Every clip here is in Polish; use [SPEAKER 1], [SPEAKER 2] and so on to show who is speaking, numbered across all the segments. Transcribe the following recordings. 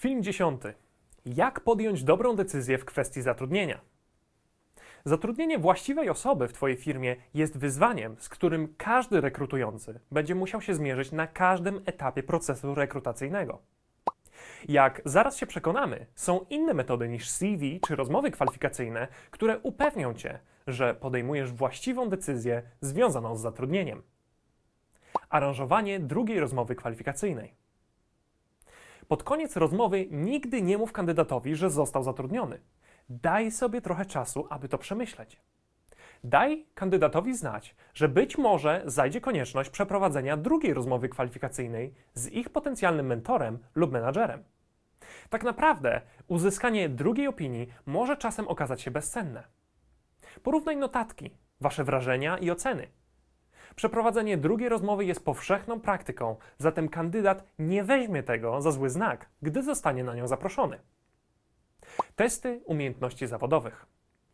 [SPEAKER 1] Film 10. Jak podjąć dobrą decyzję w kwestii zatrudnienia? Zatrudnienie właściwej osoby w Twojej firmie jest wyzwaniem, z którym każdy rekrutujący będzie musiał się zmierzyć na każdym etapie procesu rekrutacyjnego. Jak zaraz się przekonamy, są inne metody niż CV czy rozmowy kwalifikacyjne, które upewnią Cię, że podejmujesz właściwą decyzję związaną z zatrudnieniem. Aranżowanie drugiej rozmowy kwalifikacyjnej. Pod koniec rozmowy nigdy nie mów kandydatowi, że został zatrudniony. Daj sobie trochę czasu, aby to przemyśleć. Daj kandydatowi znać, że być może zajdzie konieczność przeprowadzenia drugiej rozmowy kwalifikacyjnej z ich potencjalnym mentorem lub menadżerem. Tak naprawdę uzyskanie drugiej opinii może czasem okazać się bezcenne. Porównaj notatki, wasze wrażenia i oceny. Przeprowadzenie drugiej rozmowy jest powszechną praktyką, zatem kandydat nie weźmie tego za zły znak, gdy zostanie na nią zaproszony. Testy umiejętności zawodowych.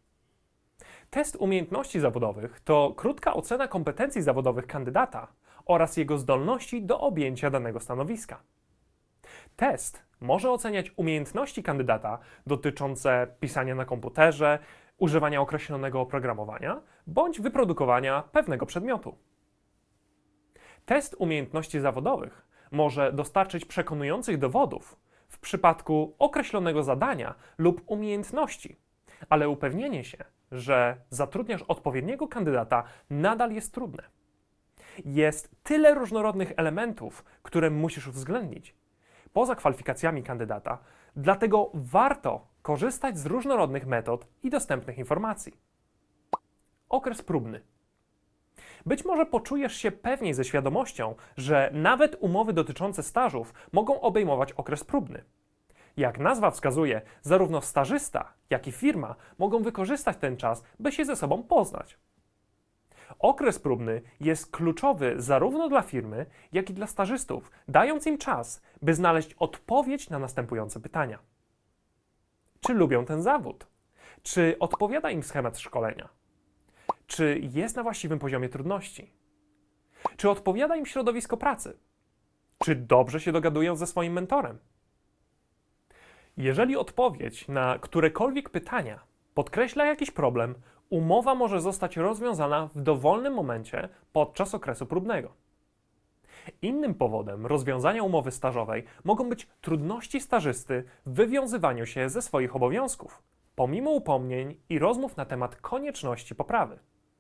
[SPEAKER 1] Test umiejętności zawodowych to krótka ocena kompetencji zawodowych kandydata oraz jego zdolności do objęcia danego stanowiska. Test może oceniać umiejętności kandydata dotyczące pisania na komputerze, używania określonego oprogramowania bądź wyprodukowania pewnego przedmiotu. Test umiejętności zawodowych może dostarczyć przekonujących dowodów w przypadku określonego zadania lub umiejętności, ale upewnienie się, że zatrudniasz odpowiedniego kandydata, nadal jest trudne. Jest tyle różnorodnych elementów, które musisz uwzględnić poza kwalifikacjami kandydata, dlatego warto korzystać z różnorodnych metod i dostępnych informacji. Okres próbny. Być może poczujesz się pewniej ze świadomością, że nawet umowy dotyczące stażów mogą obejmować okres próbny. Jak nazwa wskazuje, zarówno stażysta, jak i firma mogą wykorzystać ten czas, by się ze sobą poznać. Okres próbny jest kluczowy zarówno dla firmy, jak i dla stażystów, dając im czas, by znaleźć odpowiedź na następujące pytania. Czy lubią ten zawód? Czy odpowiada im schemat szkolenia? Czy jest na właściwym poziomie trudności? Czy odpowiada im środowisko pracy? Czy dobrze się dogadują ze swoim mentorem? Jeżeli odpowiedź na którekolwiek pytania podkreśla jakiś problem, umowa może zostać rozwiązana w dowolnym momencie podczas okresu próbnego. Innym powodem rozwiązania umowy stażowej mogą być trudności stażysty w wywiązywaniu się ze swoich obowiązków, pomimo upomnień i rozmów na temat konieczności poprawy.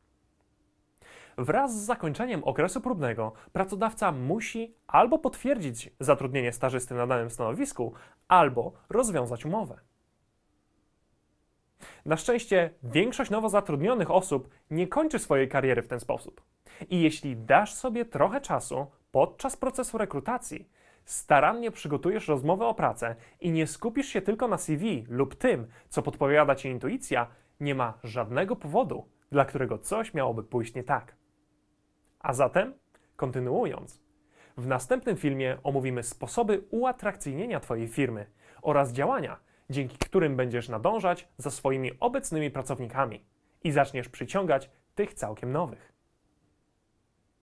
[SPEAKER 1] Wraz z zakończeniem okresu próbnego pracodawca musi albo potwierdzić zatrudnienie stażysty na danym stanowisku, albo rozwiązać umowę. Na szczęście większość nowo zatrudnionych osób nie kończy swojej kariery w ten sposób. I jeśli dasz sobie trochę czasu podczas procesu rekrutacji, starannie przygotujesz rozmowę o pracę i nie skupisz się tylko na CV lub tym, co podpowiada Ci intuicja, nie ma żadnego powodu, dla którego coś miałoby pójść nie tak. A zatem, kontynuując, w następnym filmie omówimy sposoby uatrakcyjnienia Twojej firmy oraz działania, dzięki którym będziesz nadążać za swoimi obecnymi pracownikami i zaczniesz przyciągać tych całkiem nowych.